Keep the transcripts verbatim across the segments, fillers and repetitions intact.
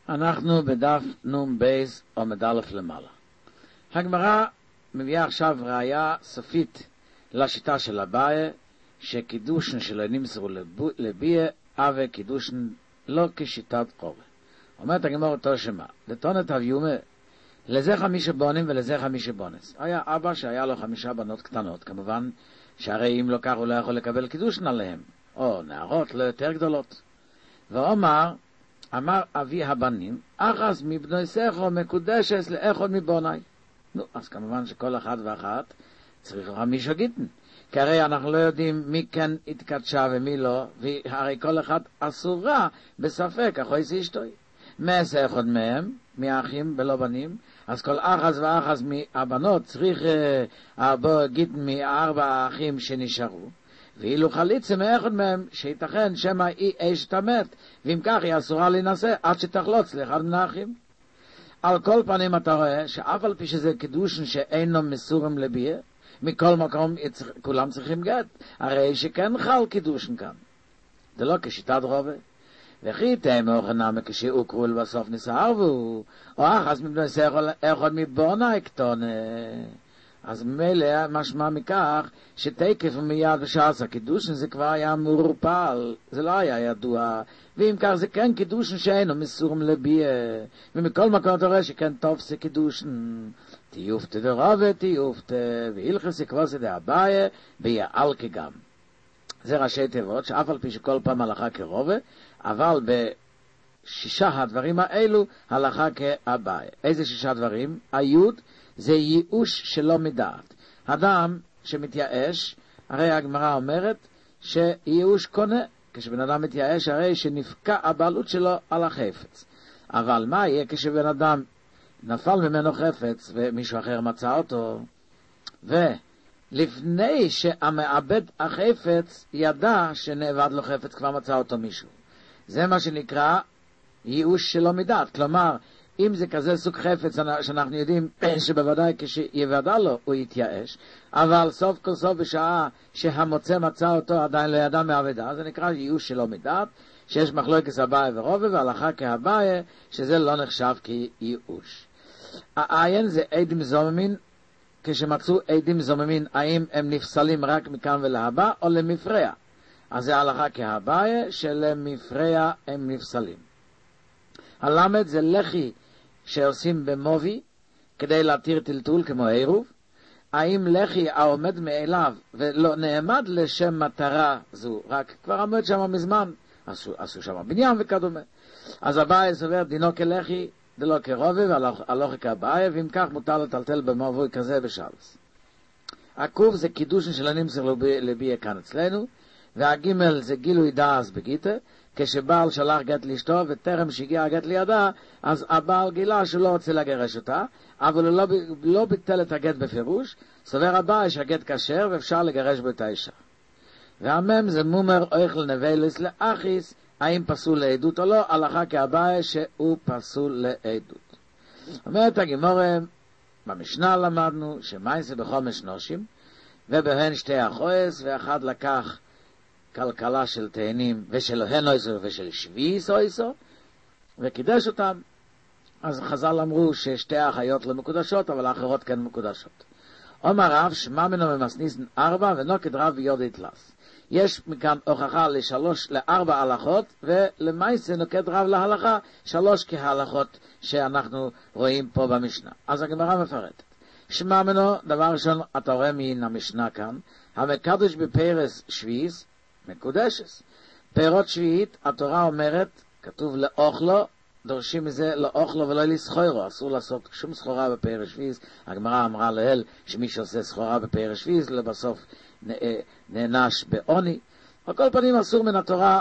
אנחנו בדף נום בייס עומד א' למעלה. הגמרא מביאה עכשיו ראיה סופית לשיטה של אביי, שקידושן שלא נמסרו לביאה, אבה קידושן לא כשיטת קורא. אומרת הגמרא אותו שמה, לטונת אביומה, לזה חמישה בונים ולזה חמישה בונס. היה אבא שהיה לו חמישה בנות קטנות, כמובן שהרי אם לא כך הוא לא יכול לקבל קידושן עליהם, או נערות לא יותר גדולות. ואומר, אמר אבי הבנים, אחז מבני סכו מקודשס לאחד מבוני. נו, אז כמובן שכל אחד ואחת צריך חמישה גיטן. כי הרי אנחנו לא יודעים מי כן התקדשה ומי לא, והרי כל אחד אסורה בספק, אחוי זה אשתוי. מעשה אחד מהם, מהאחים ולא בנים, אז כל אחז ואחז מהבנות צריך ארבע גיטן מארבע האחים שנשארו. ואילו חליצה מאחד מהם, שיתכן שמא היא אשת המת, ואם כך היא אסורה להינשא עד שתחלוץ לאחד מן האחים. על כל פנים אתה רואה שאף על פי שזה קידושן שאינו מסורם לביאה, מכל מקום כולם צריכים גט, הרי שכן חל קידושן כאן. זה לא כשיטת רובה. וכי תאמר חנמה כשהוקרו לבסוף נסערבו, או אחז מבני סכו אחד מבוני קטונה. אז ממילא משמע מכך שתקף מיד בשעס הקידושן זה כבר היה מורפל, זה לא היה ידוע, ואם כך זה כן קידושן שאינו מסורם לביאה, ומכל מקום אתה רואה שכן טוב זה קידושן, תיופת דרבה תיופת, והילכס יקבוס את אביי ביעל כגם. זה ראשי תיבות שאף על פי שכל פעם הלכה כרובה, אבל בשישה הדברים האלו הלכה כאביי. איזה שישה דברים? היוד זה ייאוש שלא מדעת. אדם שמתייאש, הרי הגמרא אומרת שייאוש קונה. כשבן אדם מתייאש, הרי שנפקע הבעלות שלו על החפץ. אבל מה יהיה כשבן אדם נפל ממנו חפץ ומישהו אחר מצא אותו, ולפני שהמעבד החפץ ידע שנאבד לו חפץ, כבר מצא אותו מישהו. זה מה שנקרא ייאוש שלא מדעת. כלומר, אם זה כזה סוג חפץ שאנחנו יודעים שבוודאי כשיוודע לו הוא יתייאש, אבל סוף כל סוף בשעה שהמוצא מצא אותו עדיין לא ידע מעבדה, זה נקרא ייאוש שלא מדעת, שיש מחלוקת אביי ורובה והלכה כאביי, שזה לא נחשב כייאוש. העין זה עדים זוממין, כשמצאו עדים זוממין, האם הם נפסלים רק מכאן ולהבא או למפרע? אז זה הלכה כאביי שלמפרע הם נפסלים. הלמד זה לחי שעושים במובי כדי להתיר טלטול כמו עירוב. האם לחי העומד מאליו ולא נעמד לשם מטרה זו, רק כבר עמד שם מזמן, עשו, עשו שם בניין וכדומה. אז אביי סובר דינו כלחי דלא כרובה והלכה כאביי, ואם כך מותר לטלטל במובי כזה בשלס. עקוב זה קידושן של הנמסר לביאה כאן אצלנו, והגימל זה גילוי דעס בגיטה, כשבעל שלח גט לאשתו וטרם שהגיע הגט לידה, אז הבעל גילה שלא רוצה לגרש אותה, אבל הוא לא, לא ביטל את הגט בפירוש, סובר הבא שהגט כשר ואפשר לגרש בו את האישה. והמם זה מומר אוכל נבלס לאחיס, האם פסול לעדות או לא, הלכה כאביי שהוא פסול לעדות. אומרת הגמרא, במשנה למדנו שמייסה בחומש נושים, ובהן שתי אחויס, ואחד לקח כלכלה של תאנים ושל הנויסר ושל שביס אויסו וקידש אותם. אז חז"ל אמרו ששתי האחיות לא מקודשות, אבל האחרות כן מקודשות. אומר רב שמע מנו ממסניסן ארבע ונוקד רב ביודית לס. יש מכאן הוכחה לשלוש לארבע הלכות, ולמעשה נוקד רב להלכה שלוש כהלכות שאנחנו רואים פה במשנה. אז הגמרא מפרטת. שמע מנו, דבר ראשון אתה רואה מן המשנה כאן, המקדש בפרס שביס מקודשס. פירות שביעית, התורה אומרת, כתוב לאוכלו, דורשים מזה לאוכלו ולא לסחורו, אסור לעשות שום סחורה בפרש שביעית. הגמרא אמרה לאל שמי שעושה סחורה בפרש שביעית לבסוף נענש בעוני. על כל פנים אסור מן התורה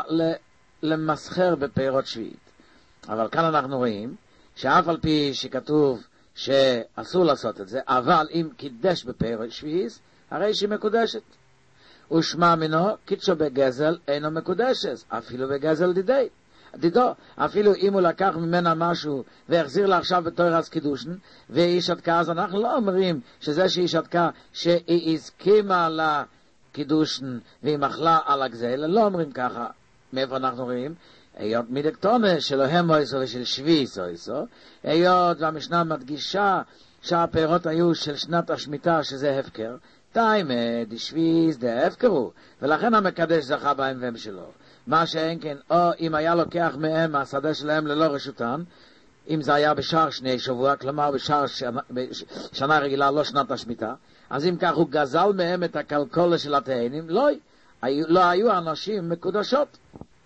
למסחר בפירות שביעית. אבל כאן אנחנו רואים שאף על פי שכתוב שאסור לעשות את זה, אבל אם קידש בפירות שביעית, הרי שהיא מקודשת. ושמע מנו, קידשו בגזל אינו מקודשת, אפילו בגזל דידי. דידו, אפילו אם הוא לקח ממנה משהו והחזיר לה עכשיו בתורס קידושן, והיא שתקה, אז אנחנו לא אומרים שזה שהיא שתקה, שהיא הסכימה לקידושן והיא מחלה על הגזל, לא אומרים ככה. מאיפה אנחנו רואים? היות מדקטונה שלא הם אויסו ושל שביס אויסו, היות והמשנה מדגישה שהפירות היו של שנת השמיטה שזה הפקר, טיימה דשביס דה הפקרו, ולכן המקדש זכה בהם והם שלו. מה שאין כן, או אם היה לוקח מהם מהשדה שלהם ללא רשותן, אם זה היה בשער שני שבוע, כלומר בשער שנה, שנה רגילה, לא שנת השמיטה, אז אם כך הוא גזל מהם את הכלכולה של התאנים, לא, לא היו אנשים מקודשות.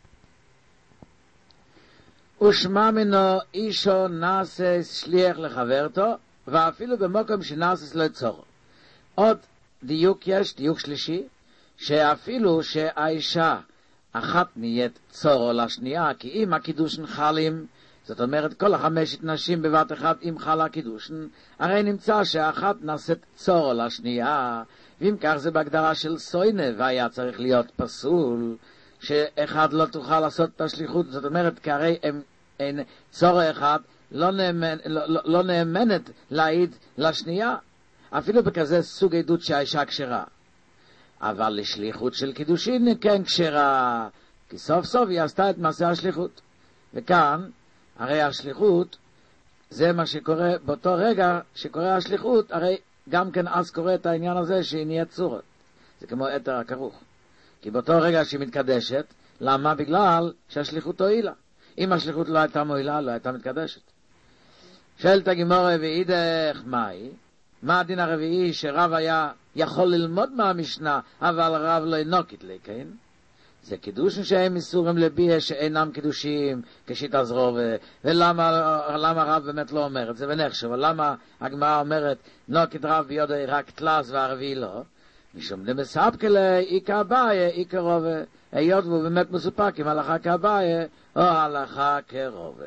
ושמע מנו אישו נעשה שליח לחברתו, ואפילו במקום שנעשה לא צורו. עוד דיוק יש, דיוק שלישי, שאפילו שהאישה אחת נהיית צורו לשנייה, כי אם הקידושן חלים, זאת אומרת כל החמשת נשים בבת אחת אם חלה הקידושן, הרי נמצא שאחת נעשית צורו לשנייה, ואם כך זה בהגדרה של סוינה, והיה צריך להיות פסול, שאחד לא תוכל לעשות את השליחות, זאת אומרת כי הרי הם, הם, צורו אחד לא, נאמנ, לא, לא, לא נאמנת להעיד לשנייה, אפילו בכזה סוג עדות שהאישה כשרה. אבל לשליחות של קידושין כן כשרה, כי סוף סוף היא עשתה את מעשה השליחות. וכאן, הרי השליחות, זה מה שקורה באותו רגע שקורה השליחות, הרי גם כן אז קורה את העניין הזה שהיא נהיית צורת. זה כמו אתר הכרוך. כי באותו רגע שהיא מתקדשת, למה? בגלל שהשליחות הועילה. אם השליחות לא הייתה מועילה, לא הייתה מתקדשת. שאלת הגימורה ואידך מהי? מה הדין הרביעי שרב היה יכול ללמוד מהמשנה, אבל רב לא נוקט לכן? זה קידושים שהם איסורים לביה שאינם קידושים כשיטה זרובה. ולמה למה רב באמת לא אומר את זה ונחשב? למה הגמרא אומרת נוקט רב ביודעי רק תלס והרביעי לא? משום דמספקלה איקה אביי איקה רובה. היות והוא באמת מסופק עם הלכה כאביי או הלכה כרובה.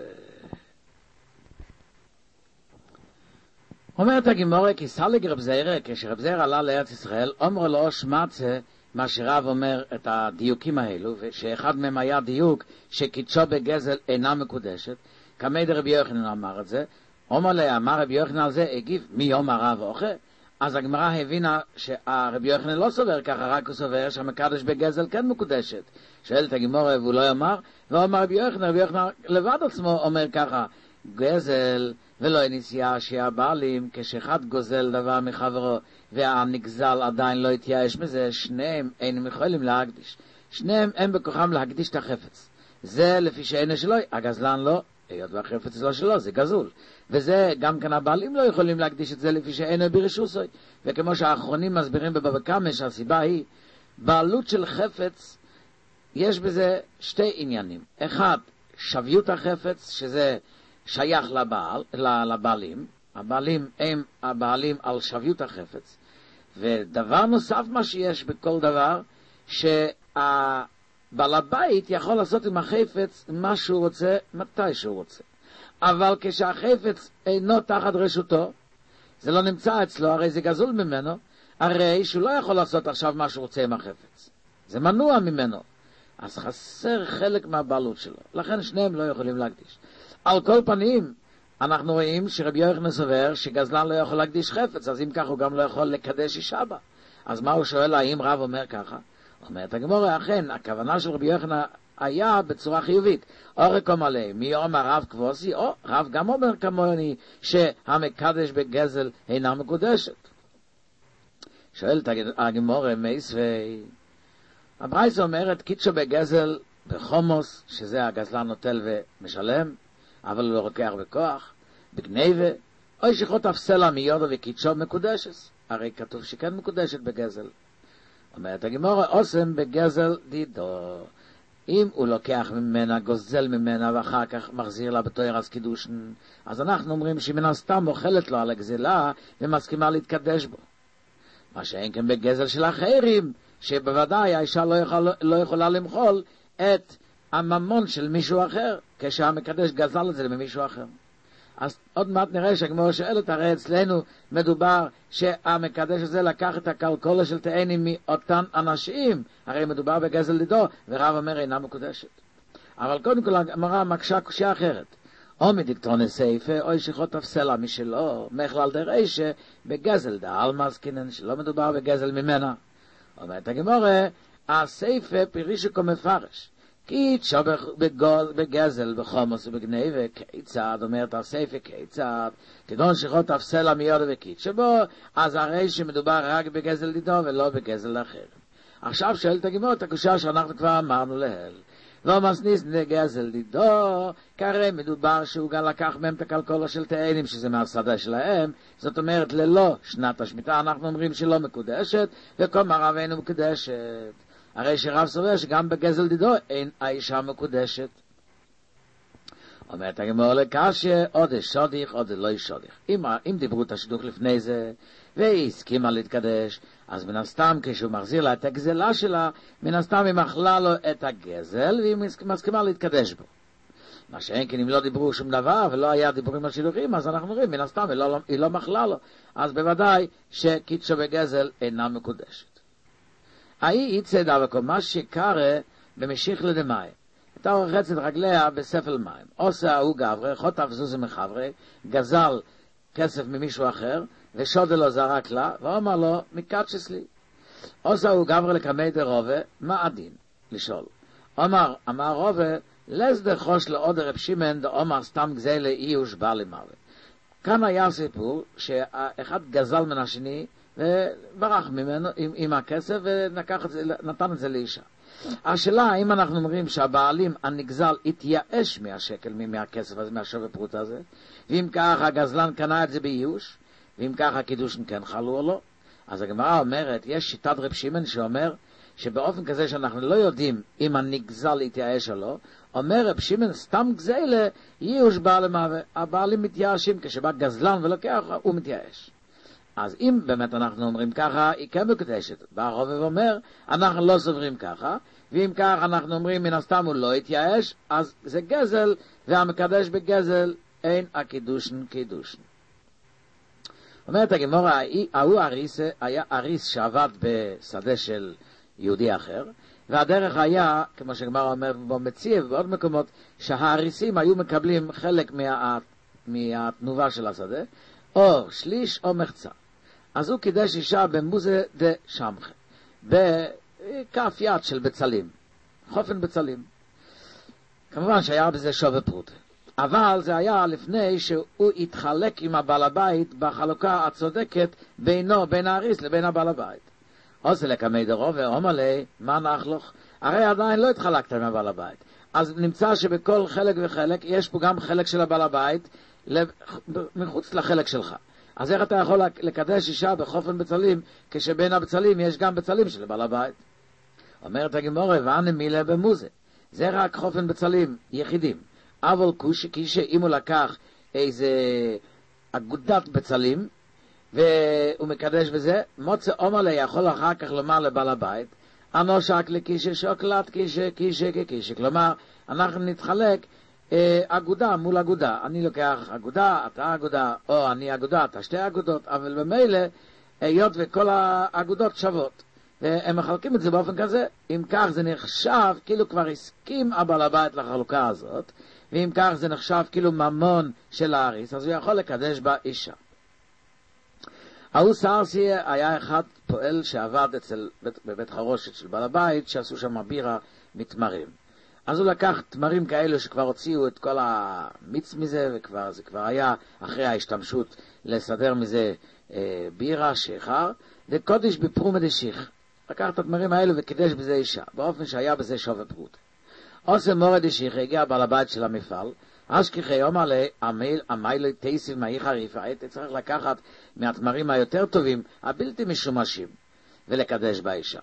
אומרת הגימורה, כי סלג רב זיירה, כשרב זיירה עלה לארץ ישראל, אומר לו שמצה, מה שרב אומר את הדיוקים האלו, ושאחד מהם היה דיוק שקידשו בגזל אינה מקודשת, כמי דרבי יוחנן אמר את זה, אומר לה, אמר רבי יוחנן על זה, הגיב מיום הרב אוכל, אז הגמרא הבינה שהרבי יוחנן לא סובר ככה, רק הוא סובר שהמקדש בגזל כן מקודשת. שואל את הגימורה והוא לא אמר, ואומר רבי יוחנן, רבי יוחנן לבד עצמו אומר ככה, גזל ולא נסיעה שהבעלים, כשאחד גוזל דבר מחברו והנגזל עדיין לא התייאש מזה, שניהם אינם יכולים להקדיש. שניהם אין בכוחם להקדיש את החפץ. זה לפי שאין שלו, הגזלן לא, היות והחפץ לא שלו, זה גזול. וזה גם כאן הבעלים לא יכולים להקדיש את זה לפי שאין ברשוסוי. וכמו שהאחרונים מסבירים בבבא קמא, שהסיבה היא, בעלות של חפץ, יש בזה שתי עניינים. אחד, שוויות החפץ, שזה שייך לבעל, לבעלים, הבעלים הם הבעלים על שוויות החפץ, ודבר נוסף מה שיש בכל דבר, שהבעל הבית יכול לעשות עם החפץ מה שהוא רוצה, מתי שהוא רוצה. אבל כשהחפץ אינו תחת רשותו, זה לא נמצא אצלו, הרי זה גזול ממנו, הרי שהוא לא יכול לעשות עכשיו מה שהוא רוצה עם החפץ. זה מנוע ממנו. אז חסר חלק מהבעלות שלו. לכן שניהם לא יכולים להקדיש. על כל פנים, אנחנו רואים שרבי יוחנן סובר שגזלן לא יכול להקדיש חפץ, אז אם כך הוא גם לא יכול לקדש אישה בה. אז מה הוא שואל, האם רב אומר ככה? אומרת הגמרא, אכן, הכוונה של רבי יוחנן היה בצורה חיובית. אורך כמלא, מי אומר רב כבוסי, או רב גם אומר כמוני שהמקדש בגזל אינה מקודשת. שואלת הגמרא, מייסווי, הברייתא אומרת, קידשו בגזל בחומוס, שזה הגזלן נוטל ומשלם, אבל הוא לא לוקח בכוח, בגניבה, או שחוט אפסלה מיודו וקידשו מקודשת. הרי כתוב שכן מקודשת בגזל. אומרת הגמרא, אוסם בגזל דידו. אם הוא לוקח ממנה, גוזל ממנה, ואחר כך מחזיר לה בתור אז קידושן, אז אנחנו אומרים שמן הסתם אוכלת לו על הגזלה, ומסכימה להתקדש בו. מה שאין כן בגזל של אחרים, שבוודאי האישה לא, יכול, לא יכולה למחול את הממון של מישהו אחר, כשהמקדש גזל את זה ממישהו אחר. אז עוד מעט נראה שהגמרא שואלת, הרי אצלנו מדובר שהמקדש הזה לקח את הכלכלה של תאנים מאותן אנשים, הרי מדובר בגזל לידו, ורב אומר אינה מקודשת. אבל קודם כל הגמרא מקשה קושיה אחרת. או מדיקטרוני סייפה, או שחוט אפסלה משלו, מכלל דרעשה, בגזל דעל מזקינן, שלא מדובר בגזל ממנה. אומרת הגמרא, הסייפה פירישו כמפרש, כי תשובך בגזל, בחומוס ובגניבה, כיצד, אומרת הספר, כיצד, כגון שכות אפסלה מיודו וקיט, שבו, אז הרי שמדובר רק בגזל דידו ולא בגזל אחר. עכשיו שואלת הגימור את הקושה שאנחנו כבר אמרנו להל. לא מסניס גזל דידו, כרי מדובר שהוא גם לקח מהם את הקלקולה של תאנים, שזה מהשדה שלהם, זאת אומרת, ללא שנת השמיטה, אנחנו אומרים שלא מקודשת, וכל מערב אינו מקודשת. הרי שרב סובר שגם בגזל דידו אין האישה מקודשת. אומרת הגמור לקשה, עוד שodiך, עוד לא שodiך. אם, אם דיברו את השידוך לפני זה, והיא הסכימה להתקדש, אז מן הסתם כשהוא מחזיר לה את הגזלה שלה, מן הסתם היא מחלה לו את הגזל, והיא מסכימה להתקדש בו. מה שאין כן אם לא דיברו שום דבר, ולא היה דיבורים על שידוכים, אז אנחנו רואים, מן הסתם היא לא, היא לא מחלה לו. אז בוודאי שקידשו בגזל אינה מקודשת. ההיא יצא דווקא מה שקרה במשיך לדמאי. הייתה רוחצת רגליה בספל מים. עושה הוא גברי, חוטף זוזי מחברי, גזל כסף ממישהו אחר, ושודה לו זרק לה, ואומר לו, מקדשס לי. עושה הוא גברי לקמי דרובה, מה הדין? לשאול. אומר, אמר רובה, לסדר חוש לעוד רב שימן, דאומר סתם גזלה אי הושבע למוות. כאן היה סיפור, שאחד גזל מן השני, וברח ממנו עם, עם הכסף ונתן את זה לאישה. השאלה, האם אנחנו אומרים שהבעלים הנגזל התייאש מהשקל, מהכסף הזה, מהשווה פרוט הזה, ואם כך הגזלן קנה את זה בייאוש, ואם כך הקידושין כן חלו או לא, אז הגמרא אומרת, יש שיטת רב שמעון שאומר, שבאופן כזה שאנחנו לא יודעים אם הנגזל התייאש או לא, אומר רב שמעון, סתם גזלה, ייאוש בא למוות. הבעלים מתייאשים, כשבא גזלן ולוקח, הוא מתייאש. אז אם באמת אנחנו אומרים ככה, היא כן מקודשת. בא הרב ואומר, אנחנו לא סוברים ככה, ואם כך אנחנו אומרים, מן הסתם הוא לא התייאש, אז זה גזל, והמקדש בגזל אין הקידושן קידושן. אומרת הגמרא, ההוא אריס היה אריס שעבד בשדה של יהודי אחר, והדרך היה, כמו שגמרא אומר במציע ובעוד מקומות, שהאריסים היו מקבלים חלק מה, מהתנובה של השדה, או שליש או מחצה. אז הוא קידש אישה במוזה דה שמחה, בכף יד של בצלים, חופן בצלים. כמובן שהיה בזה שווה פרוטה. אבל זה היה לפני שהוא התחלק עם הבעל הבית בחלוקה הצודקת בינו, בין האריס לבין הבעל הבית. עושה לקמי דרו ואומר לי, מה נחלוך? הרי עדיין לא התחלקת עם הבעל הבית. אז נמצא שבכל חלק וחלק יש פה גם חלק של הבעל הבית מחוץ לחלק שלך. אז איך אתה יכול לקדש אישה בחופן בצלים, כשבין הבצלים יש גם בצלים של בעל הבית? אומרת הגמרא, ואנה מילה במוזה. זה רק חופן בצלים יחידים. אבל כישה, אם הוא לקח איזה אגודת בצלים, והוא מקדש בזה, מוצא אומר לי, יכול אחר כך לומר לבעל הבית, אנו שק לכישה שוקלת, כישה, כישה, ככישה. כלומר, אנחנו נתחלק אה, אגודה מול אגודה. אני לוקח אגודה, אתה אגודה, או אני אגודה, אתה שתי אגודות, אבל במילא, היות וכל האגודות שוות. והם מחלקים את זה באופן כזה, אם כך זה נחשב, כאילו כבר הסכים הבעל הבית לחלוקה הזאת, ואם כך זה נחשב כאילו ממון של האריס, אז הוא יכול לקדש בה אישה. ההוא סרסי היה אחד פועל שעבד אצל, בבית חרושת של בעל הבית, שעשו שם בירה מתמרים. אז הוא לקח תמרים כאלו שכבר הוציאו את כל המיץ מזה, וכבר זה כבר היה אחרי ההשתמשות לסדר מזה אה, בירה, שיכר, וקודש בפרום דשיך. לקח את התמרים האלו וקידש בזה אישה, באופן שהיה בזה שווה פרוט. עושה מורד דשיך, הגיע בעל הבית של המפעל, אשכחי אומר לי, המיילי תייסיב מהי חריפה, היית צריך לקחת מהתמרים היותר טובים, הבלתי משומשים, ולקדש באישה.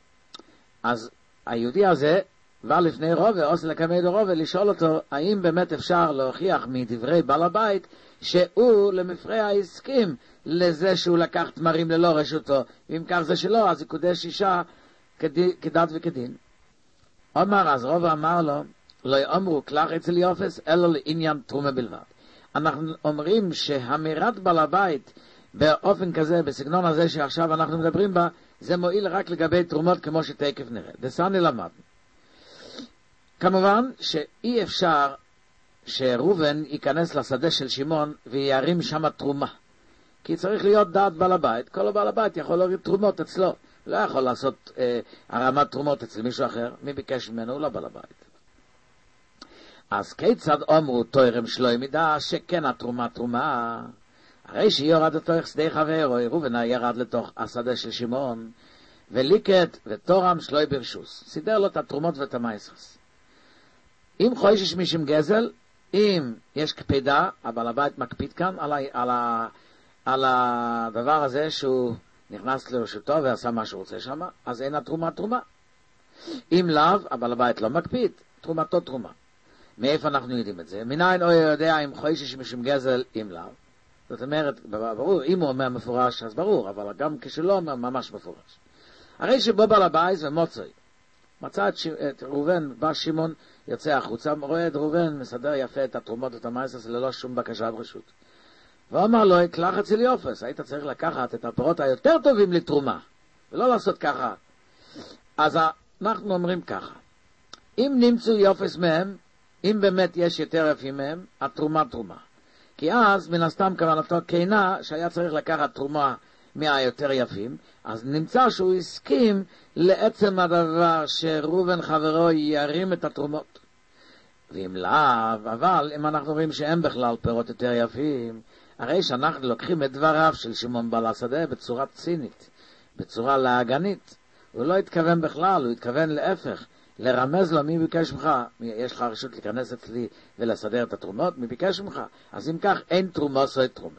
אז היהודי הזה בא לפני רובה, עושה לקמי דרובה, לשאול אותו, האם באמת אפשר להוכיח מדברי בעל הבית, שהוא למפרע הסכים לזה שהוא לקח תמרים ללא רשותו, ואם כך זה שלא, אז יקודש אישה כדת וכדין. אומר, אז רובה אמר לו, לא יאמרו כלך אצל יופס, אלא לעניין תרומה בלבד. אנחנו אומרים שהמירת בעל הבית באופן כזה, בסגנון הזה שעכשיו אנחנו מדברים בה, זה מועיל רק לגבי תרומות כמו שתקף נראה. דסני למדנו. כמובן שאי אפשר שרובן ייכנס לשדה של שמעון וירים שם תרומה. כי צריך להיות דעת בעל הבית. כל בעל הבית יכול להוריד תרומות אצלו. לא יכול לעשות אה, הרמת תרומות אצל מישהו אחר. מי ביקש ממנו? הוא לא בעל הבית. אז כיצד אומרו תוירם שלוי מידה שכן התרומה תרומה? הרי שיורד לתוך שדה חברו, ראובן ירד לתוך השדה של שמעון, וליקט ותורם שלוי ברשוס. סידר לו את התרומות ואת המייסרס. אם חוישש משם גזל, אם יש קפידה, הבעל הבית מקפיד כאן על, ה, על, ה, על הדבר הזה שהוא נכנס לרשותו ועשה מה שהוא רוצה שם, אז אין התרומה תרומה. אם לאו, הבעל הבית לא מקפיד, תרומתו תרומה. מאיפה אנחנו יודעים את זה? מניין הוא יודע אם חוישש משם גזל, אם לאו. זאת אומרת, ברור, אם הוא אומר מפורש, אז ברור, אבל גם כשלא אומר ממש מפורש. הרי שבו בעל הבית ומוצאי, מצא את, ש... את ראובן, בא שמעון, יוצא החוצה, רואה את ראובן, מסדר יפה את התרומות ואת המייסרס ללא שום בקשה ברשות. ואומר לו, תלך אצל יופס, היית צריך לקחת את הפירות היותר טובים לתרומה, ולא לעשות ככה. אז אנחנו אומרים ככה, אם נמצאו יופס מהם, אם באמת יש יותר יפים מהם, התרומה תרומה. כי אז, מן הסתם כוונתו כינה, שהיה צריך לקחת תרומה מהיותר יפים, אז נמצא שהוא הסכים לעצם הדבר שראובן חברו ירים את התרומות. ואם לאו, אבל אם אנחנו רואים שאין בכלל פירות יותר יפים, הרי שאנחנו לוקחים את דבריו של שמעון בעל השדה בצורה צינית, בצורה להגנית. הוא לא התכוון בכלל, הוא התכוון להפך, לרמז לו מי ביקש ממך, יש לך רשות להיכנס אצלי ולסדר את התרומות, מי ביקש ממך. אז אם כך אין תרומות או תרומה.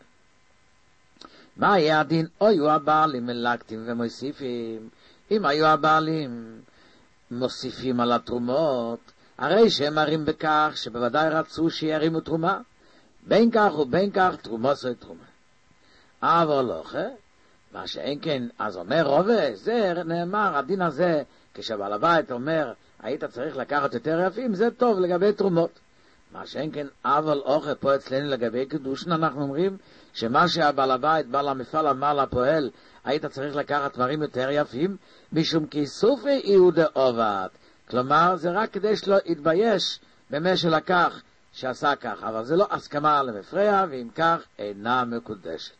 מה היה הדין? היו הבעלים מלקטים ומוסיפים. אם היו הבעלים מוסיפים על התרומות, הרי שהם מראים בכך שבוודאי רצו שירימו תרומה. בין כך ובין כך תרומות או תרומה. אבל לא, מה שאין כן, אז אומר רובה, זה נאמר, הדין הזה, כשבעל הבית אומר, היית צריך לקחת יותר יפים, זה טוב לגבי תרומות. מה שאין כן, אבל אוכל פה אצלנו לגבי קדושן, אנחנו אומרים, שמה שהבעל הבית, בעל המפעל אמר לפועל, היית צריך לקחת דברים יותר יפים, משום כי סופי יהודה עובד. כלומר, זה רק כדי שלא יתבייש במה שלקח, שעשה כך, אבל זה לא הסכמה למפרע, ואם כך, אינה מקודשת.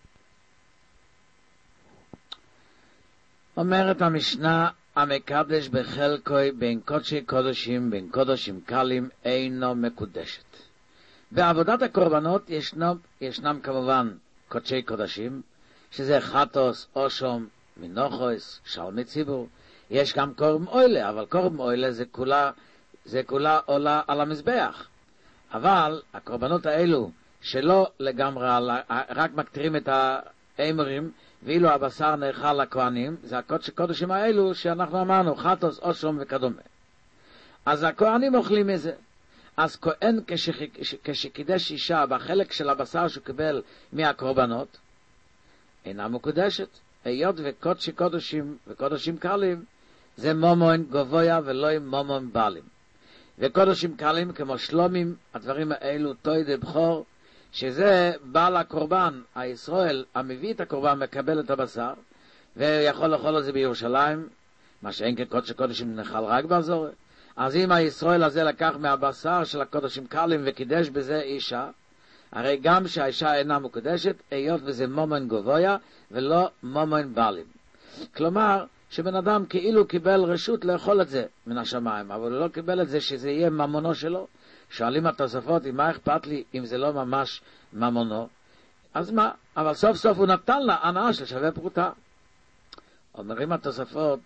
אומרת המשנה, המקדש בחלקוי בין קודשי קודשים, בין קודשים קלים, אינו מקודשת. בעבודת הקורבנות ישנם, ישנם כמובן קודשי קודשים, שזה חטוס, אושום, מנוחוס, שלמי ציבור. יש גם קורבן אוילה, אבל קורבן אוילה זה כולה, זה כולה עולה על המזבח. אבל הקורבנות האלו, שלא לגמרי, רק מקטירים את האמרים, ואילו הבשר נאכל לכהנים, זה הקודש קודשים האלו שאנחנו אמרנו, חטוס, אושום וכדומה. אז הכהנים אוכלים מזה. אז כהן כשקידש אישה בחלק של הבשר שהוא קיבל מהקורבנות, אינה מקודשת. היות וקודשי קודשים וקודשים קלים, זה מומון גבויה ולא מומון בלים. וקודשים קלים כמו שלומים, הדברים האלו תוידי בכור, שזה בעל הקורבן, הישראל, המביא את הקורבן, מקבל את הבשר, ויכול לאכול את זה בירושלים, מה שאין כקודש קודשים נחל רק באזור. אז אם הישראל הזה לקח מהבשר של הקודשים קלים וקידש בזה אישה, הרי גם שהאישה אינה מקודשת, היות וזה מומן גבויה ולא מומן בלים. כלומר, שבן אדם כאילו קיבל רשות לאכול את זה מן השמיים, אבל הוא לא קיבל את זה שזה יהיה ממונו שלו. שואלים התוספות, מה אכפת לי אם זה לא ממש ממונו? אז מה? אבל סוף סוף הוא נתן לה הנאה של שווה פרוטה. אומרים התוספות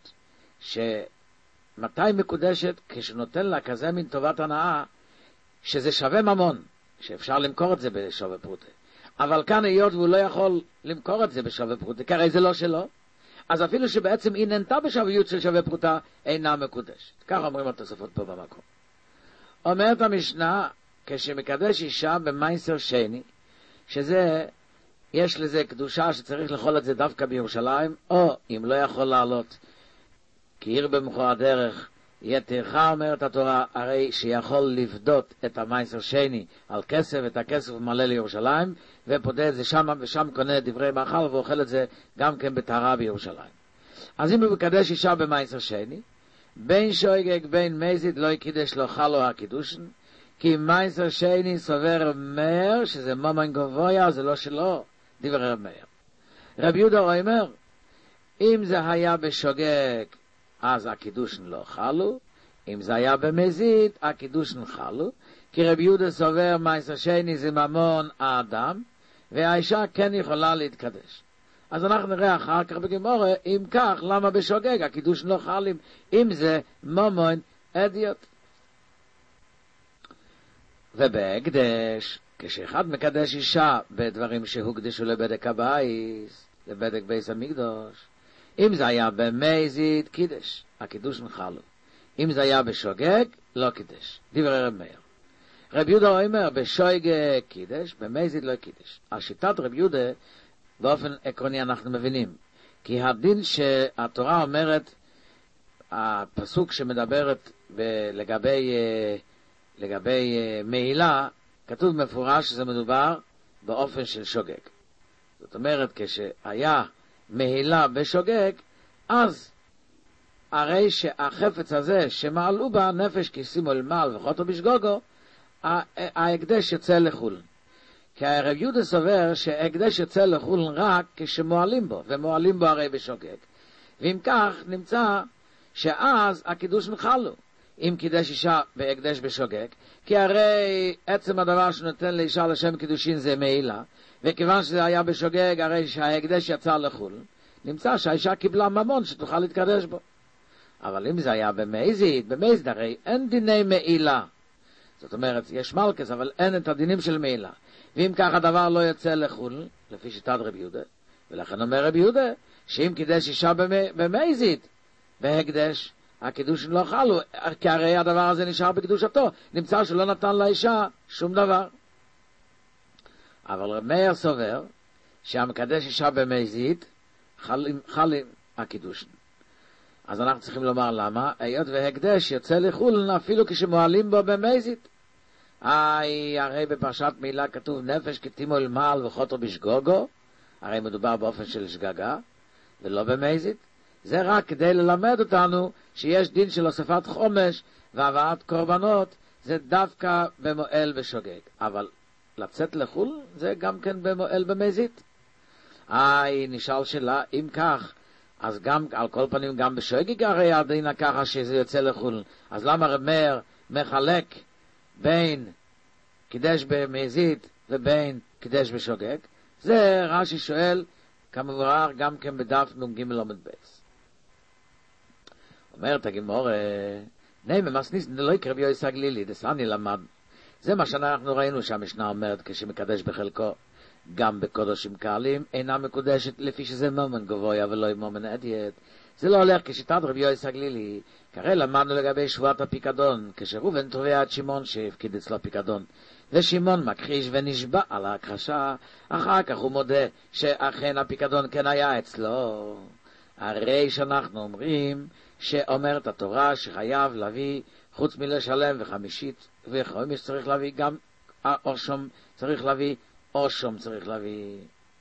שמתי מקודשת? כשנותן לה כזה מין טובת הנאה שזה שווה ממון, שאפשר למכור את זה בשווה פרוטה. אבל כאן היות והוא לא יכול למכור את זה בשווה פרוטה, כי הרי זה לא שלו, אז אפילו שבעצם היא נהנתה בשוויות של שווה פרוטה, אינה מקודשת. כך אומרים התוספות פה במקום. אומרת המשנה, כשמקדש אישה במייסר שני, שזה, יש לזה קדושה שצריך לאכול את זה דווקא בירושלים, או אם לא יכול לעלות, כי עיר במחור הדרך, יהיה טרחה, אומרת התורה, הרי שיכול לבדות את המייסר שני על כסף, את הכסף מלא לירושלים, ופודה את זה שם, ושם קונה דברי מאכל, ואוכל את זה גם כן בטהרה בירושלים. אז אם הוא מקדש אישה במייסר שני, בין שויגג בין מזיד לא יקידש לו חלו הקידושן, כי מייסר שני סובר מאיר, שזה מומן גבויה, זה לא שלו, דברי מאיר. רב יהודה אומר, אם זה היה בשוגג, אז הקידושן לא חלו, אם זה היה במזיד, הקידושן חלו, כי רבי יהודה סובר מייסר שני זה ממון האדם, והאישה כן יכולה להתקדש. אז אנחנו נראה אחר כך בגמורה, אם כך, למה בשוגג הקידוש לא חלים, אם זה ממון אדיוט. ובהקדש, כשאחד מקדש אישה בדברים שהוקדשו לבדק הבייס, לבדק בייס המקדוש, אם זה היה במזיד קידש, הקידוש נחלו. אם זה היה בשוגג, לא קידש. דברי רב מאיר. רב יהודה אומר, בשוגג קידש, במזיד לא קידש. השיטת רב יהודה, באופן עקרוני אנחנו מבינים, כי הדין שהתורה אומרת, הפסוק שמדברת ב- לגבי, לגבי מעילה, כתוב מפורש שזה מדובר באופן של שוגג. זאת אומרת, כשהיה מעילה בשוגג, אז הרי שהחפץ הזה שמעלו בה נפש כיסימו למעל וחוטו בשגוגו, ההקדש יוצא לחול. כי הרב יהודה סובר שההקדש יוצא לחול רק כשמועלים בו, ומועלים בו הרי בשוגג. ואם כך נמצא שאז הקידוש נחלו. אם קידש אישה בהקדש בשוגג, כי הרי עצם הדבר שנותן לאישה לשם קידושין זה מעילה, וכיוון שזה היה בשוגג הרי שההקדש יצא לחול, נמצא שהאישה קיבלה ממון שתוכל להתקדש בו. אבל אם זה היה במזיד, במזיד הרי אין דיני מעילה. זאת אומרת, יש מלכס, אבל אין את הדינים של מעילה. ואם כך הדבר לא יוצא לחול, לפי שיטת רבי יהודה, ולכן אומר רבי יהודה, שאם קידש אישה במזיד, בהקדש, הקידוש לא חלו, כי הרי הדבר הזה נשאר בקדושתו, נמצא שלא נתן לאישה שום דבר. אבל רב מאיר סובר, שהמקדש אישה במזיד, חלים, חלים הקידוש. אז אנחנו צריכים לומר למה, היות והקדש יוצא לחול אפילו כשמועלים בו במזיד. איי, הרי בפרשת מילה כתוב נפש כתימו למעל וחוטו בשגוגו, הרי מדובר באופן של שגגה, ולא במזיד. זה רק כדי ללמד אותנו שיש דין של הוספת חומש והבאת קורבנות, זה דווקא במועל בשוגג. אבל לצאת לחול זה גם כן במועל במזיד. איי, נשאל שאלה, אם כך, אז גם, על כל פנים, גם בשוגג הרי הדין ככה שזה יוצא לחול. אז למה רב מאיר מחלק בין קידש במזיד ובין קידש בשוגג? זה רש"י שואל, כמובן גם כן בדף נ"ג עמוד בייס. אומרת הגמרא, נאי ממסניס לא יקרב יויס הגלילי, דסני למד. זה מה שאנחנו ראינו שהמשנה אומרת כשמקדש בחלקו, גם בקודשים קלים, אינה מקודשת לפי שזה מומן גבוה ולא מומן אדיוט. זה לא הולך כשיטת רבי יויס הגלילי. כרי למדנו לגבי שבועת הפיקדון, כשראובן תובע את שמעון שהפקיד אצלו פיקדון, ושמעון מכחיש ונשבע על ההכחשה, אחר כך הוא מודה שאכן הפיקדון כן היה אצלו. הרי שאנחנו אומרים שאומרת התורה שחייב להביא חוץ מלשלם וחמישית וחמיש צריך להביא גם אורשום צריך להביא אורשום צריך להביא.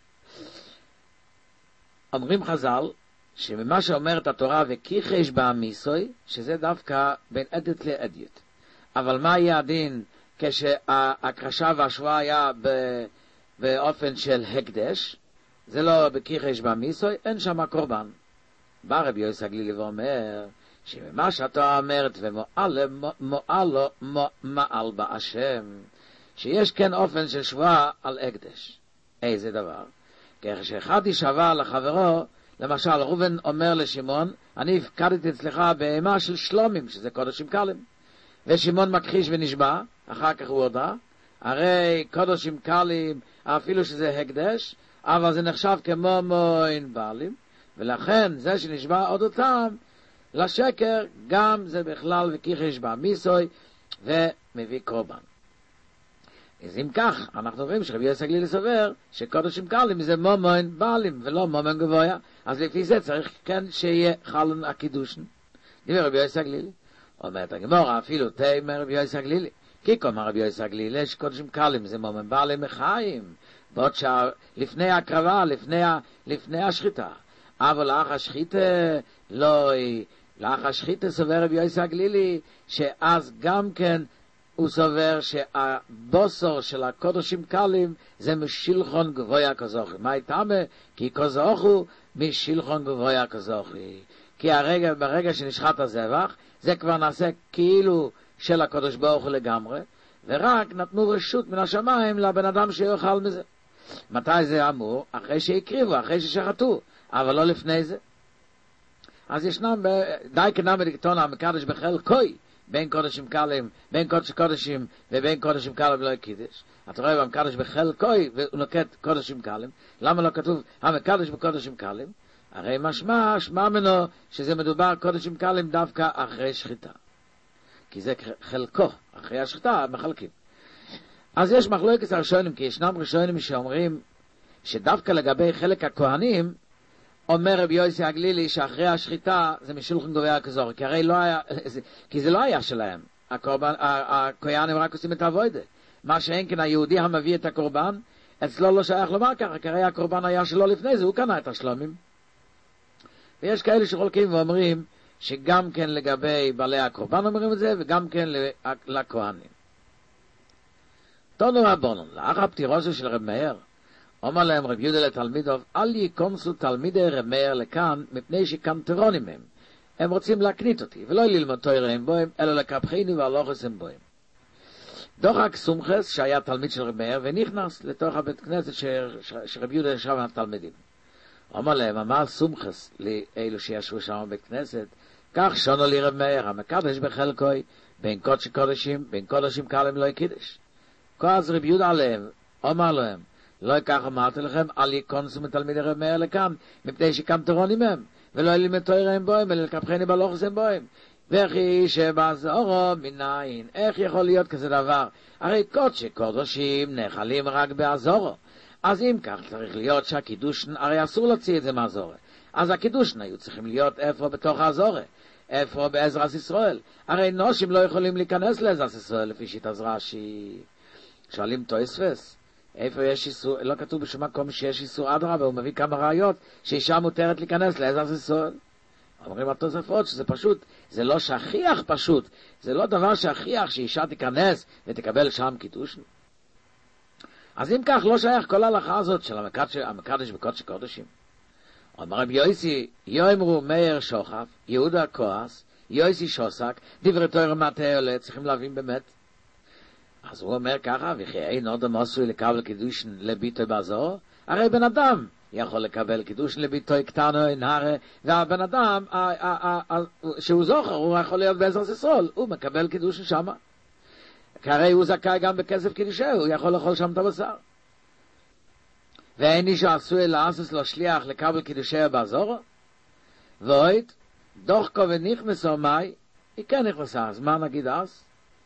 אומרים חז"ל שממה שאומרת התורה וכיחש בעמיסוי, שזה דווקא בין עדת לעדיות. אבל מה יהיה הדין כשההכחשה והשבועה היה באופן של הקדש? זה לא בכיחש בעמיסוי, אין שם קורבן. בא רבי יוסי הגלילי ואומר שממה שאתה אומרת ומועל מועל מעל בהשם, שיש כן אופן של שבועה על הקדש. איזה דבר? כשאחד ישבע לחברו, למשל ראובן אומר לשמעון, אני הפקדתי אצלך בהמה של שלומים, שזה קודשים קלים, ושמעון מכחיש ונשבע, אחר כך הוא הודה, הרי קודשים קלים אפילו שזה הקדש, אבל זה נחשב כמו מוין בעלים, ולכן זה שנשבע עוד אותם לשקר, גם זה בכלל וכיחש בעמיסוי ומביא קורבן. אז אם כך, אנחנו רואים שרבי יוסי הגלילי סובר שקודשים קלים זה מומן בעלים ולא מומן גבוה, אז לפי זה צריך כן שיהיה חלון הקידושן. דיבר רבי יוסי הגלילי, אומרת הגמרא אפילו תימר רבי יוסי הגלילי, כי כלומר רבי יוסי הגלילי שקודשים קלים זה מומן בעלים מחיים, בעוד שלפני הקרבה, לפני, לפני השחיטה, אבל לאח השחיטה לא, לאח השחיטה סובר רבי יוסי הגלילי שאז גם כן הוא סובר שהבוסר של הקודשים קלים זה משילחון גבויה כזוכי. מה איתמה? כי כזוכו משילחון גבויה כזוכי. כי הרגע, ברגע שנשחט הזבח, זה כבר נעשה כאילו של הקודש ברוך הוא לגמרי, ורק נתנו רשות מן השמיים לבן אדם שיאכל מזה. מתי זה אמור? אחרי שהקריבו, אחרי ששחטו, אבל לא לפני זה. אז ישנם די כנמי דקטונה המקדש בחיל קוי, בין קודשים קלים, בין קודש קודשים ובין קודשים קלים לא קידש. אתה רואה במקדש בחיל קוי והוא נוקט קודשים קלים. למה לא כתוב המקדש בקודשים קלים? הרי משמע, משמע מנו שזה מדובר קודשים קלים דווקא אחרי שחיטה. כי זה חלקו, אחרי השחיטה מחלקים. אז יש מחלוקת הראשונים, כי ישנם ראשונים שאומרים שדווקא לגבי חלק הכהנים, אומר רבי יוסי הגלילי שאחרי השחיטה זה משולחן גובי הכזור, כי הרי לא היה, כי זה לא היה שלהם. הקורבן, הכהנים רק עושים את העבודה. מה שאין כן היהודי המביא את הקורבן, אצלו לא שייך לומר ככה, כי הרי הקורבן היה שלו לפני זה, הוא קנה את השלומים. ויש כאלה שחולקים ואומרים שגם כן לגבי בעלי הקורבן אומרים את זה, וגם כן לכהנים. תונו רבונון, לאחר פטירוסו של רב מאיר, אומר להם רב יהודה לתלמידוב, אל ייכנסו תלמידי רב מאיר לכאן, מפני שקנטרונים הם. הם רוצים להקנית אותי, ולא ללמוד תויראים בוהם, אלא לקפחיני והלוכסם בוהם. דוחק סומכס, שהיה תלמיד של רב מאיר, ונכנס לתוך הבית כנסת שרב יהודה ישב עם התלמידים. אומר להם, אמר סומכס לאלו שישבו שם בבית כנסת, כך שונו לי רב מאיר, המקדש בחלקוי, בין קודש קודשים, בין קודשים קלים לא יקידש. אז רב יהודה עליהם, אומר להם, לא כך אמרתי לכם, אל ייכנסו מתלמידי רב מאיר לכאן, מפני שקנטרונים הם, ולא ילמד תויראים בוהם, אלא לקפחני בלוכסם בוהם. וכי שבעזורו מניין, איך יכול להיות כזה דבר? הרי קודש קודשים נחלים רק בעזורו. אז אם כך צריך להיות שהקידושן, הרי אסור להוציא את זה מהזורה. אז הקידושן היו צריכים להיות איפה בתוך הזורה, איפה בעזרת ישראל. הרי נושים לא יכולים להיכנס לעזרת ישראל לפי שיטת רש"י. שואלים תוספות, איפה יש איסור, לא כתוב בשום מקום שיש איסור אדרבה, הוא מביא כמה ראיות שאישה מותרת להיכנס לעזרת ישראל. אומרים התוספות שזה פשוט, זה לא שכיח פשוט, זה לא דבר שכיח שאישה תיכנס ותקבל שם קידושן. אז אם כך לא שייך כל ההלכה הזאת של המקדש, המקדש בקודש קודשים. אומר רבי יוסי, יאמרו מאיר שוחף, יהודה כועס, יוסי שוסק, דברי תורה מטה עולה, צריכים להבין באמת. אז הוא אומר ככה, וכי אין עוד עשוי לקבל קידושן לביתו בעזור, הרי בן אדם יכול לקבל קידושן לביתו קטנו נהרה, והבן אדם שהוא זוכר, הוא יכול להיות בעזרת ישראל, הוא מקבל קידושן שמה. כי הרי הוא זכאי גם בכסף קידושו, הוא יכול לאכול שם את הבשר. ואין איש עשוי לעשות לו שליח לקבל קידושו בעזור, ועוד, דוחקו ונכנסו מי, היא כן נכנסה, אז מה נגיד אז?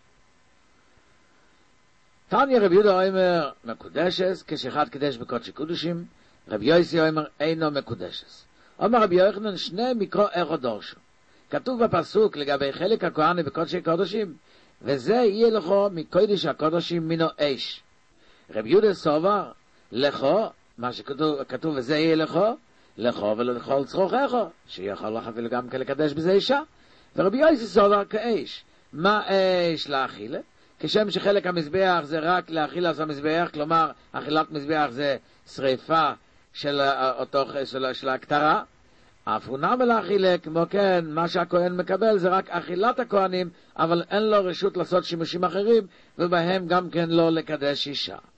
תניא רבי יהודה אומר מקודשס, כשאחד קידש בקודש קודשים, רבי יוסי אומר אינו מקודשס. אומר רבי יוחנן שני מקרו איכו דורשו. כתוב בפסוק לגבי חלק הכהני בקודשי קודשים, וזה יהיה לכו מקודש הקודשים מינו אש. רבי יהודה סובר לכו, מה שכתוב כתוב, וזה יהיה לכו, לכו ולכל צרוכך, שיכול לך אפילו גם לקדש בזה אישה. ורבי יוסי סובר כאש. מה אש להאכילה? כשם שחלק המזבח זה רק להאכיל על המזבח, כלומר אכילת מזבח זה שריפה של אותו של, של הכתרה, אף הוא נם להאכילה, כמו כן מה שהכהן מקבל זה רק אכילת הכהנים, אבל אין לו רשות לעשות שימושים אחרים, ובהם גם כן לא לקדש אישה.